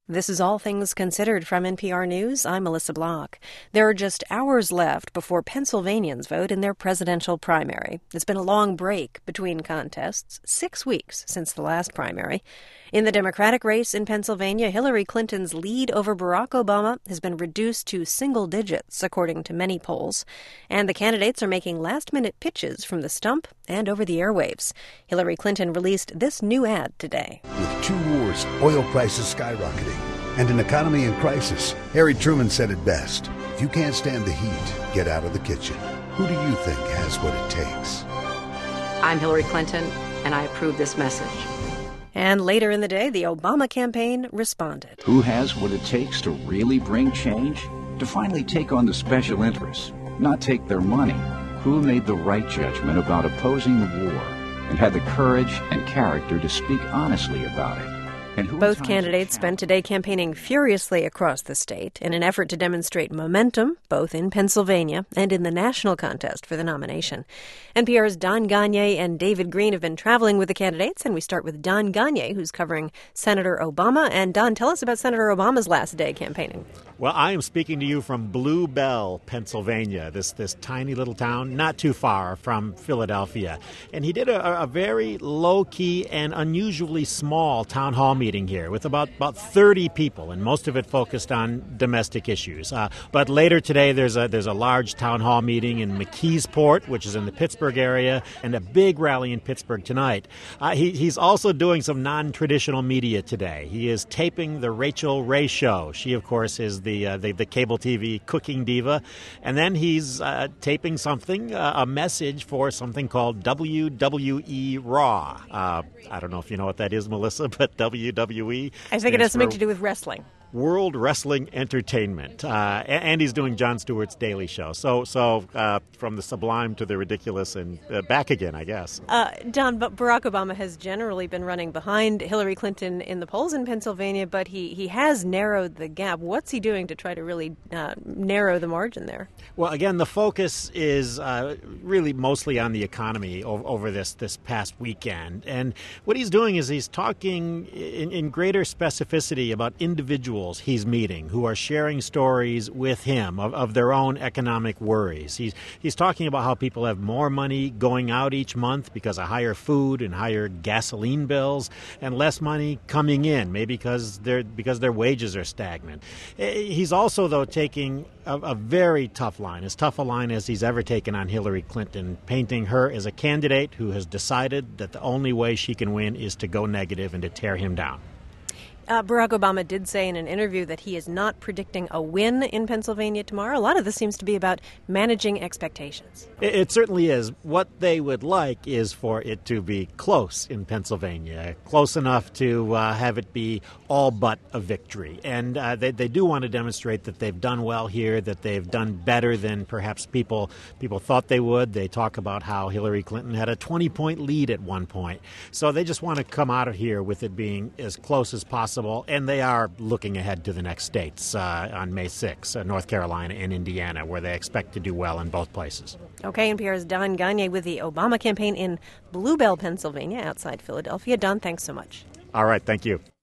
This is All Things Considered from NPR News. I'm Melissa Block. There are just hours left before Pennsylvanians vote in their presidential primary. It's been a long break between contests, 6 weeks since the last primary. In the Democratic race in Pennsylvania, Hillary Clinton's lead over Barack Obama has been reduced to single digits, according to many polls. And the candidates are making last-minute pitches from the stump and over the airwaves. Hillary Clinton released this new ad today. With two wars, oil prices skyrocketing, and an economy in crisis, Harry Truman said it best: if you can't stand the heat, get out of the kitchen. Who do you think has what it takes? I'm Hillary Clinton, and I approve this message. And later in the day, the Obama campaign responded. Who has what it takes to really bring change? To finally take on the special interests, not take their money. Who made the right judgment about opposing the war and had the courage and character to speak honestly about it? Both candidates spent today campaigning furiously across the state in an effort to demonstrate momentum, both in Pennsylvania and in the national contest for the nomination. NPR's Don Gonyea and David Green have been traveling with the candidates, and we start with Don Gonyea, who's covering Senator Obama. And Don, tell us about Senator Obama's last day campaigning. Well, I am speaking to you from Blue Bell, Pennsylvania, this tiny little town not too far from Philadelphia. And he did a very low-key and unusually small town hall meeting here with about 30 people, and most of it focused on domestic issues. But later today, there's a large town hall meeting in McKeesport, which is in the Pittsburgh area, and a big rally in Pittsburgh tonight. He's also doing some non-traditional media today. He is taping the Rachel Ray Show. She, of course, is the cable TV cooking diva. And then he's taping something, a message for something called WWE Raw. I don't know if you know what that is, Melissa, but WWE. I think it has something to do with wrestling. World Wrestling Entertainment. And he's doing Jon Stewart's Daily Show. So from the sublime to the ridiculous and back again, I guess. Don, but Barack Obama has generally been running behind Hillary Clinton in the polls in Pennsylvania, but he has narrowed the gap. What's he doing to try to really narrow the margin there? Well, again, the focus is really mostly on the economy over this past weekend. And what he's doing is he's talking in greater specificity about individuals he's meeting who are sharing stories with him of their own economic worries. He's talking about how people have more money going out each month because of higher food and higher gasoline bills, and less money coming in, maybe because their wages are stagnant. He's also, though, taking a very tough line, as tough a line as he's ever taken on Hillary Clinton, painting her as a candidate who has decided that the only way she can win is to go negative and to tear him down. Barack Obama did say in an interview that he is not predicting a win in Pennsylvania tomorrow. A lot of this seems to be about managing expectations. It certainly is. What they would like is for it to be close in Pennsylvania, close enough to have it be all but a victory. And they do want to demonstrate that they've done well here, that they've done better than perhaps people thought they would. They talk about how Hillary Clinton had a 20-point lead at one point. So they just want to come out of here with it being as close as possible. And they are looking ahead to the next states on May 6th, North Carolina and Indiana, where they expect to do well in both places. Okay, NPR's Don Gonyea with the Obama campaign in Blue Bell, Pennsylvania, outside Philadelphia. Don, thanks so much. All right, thank you.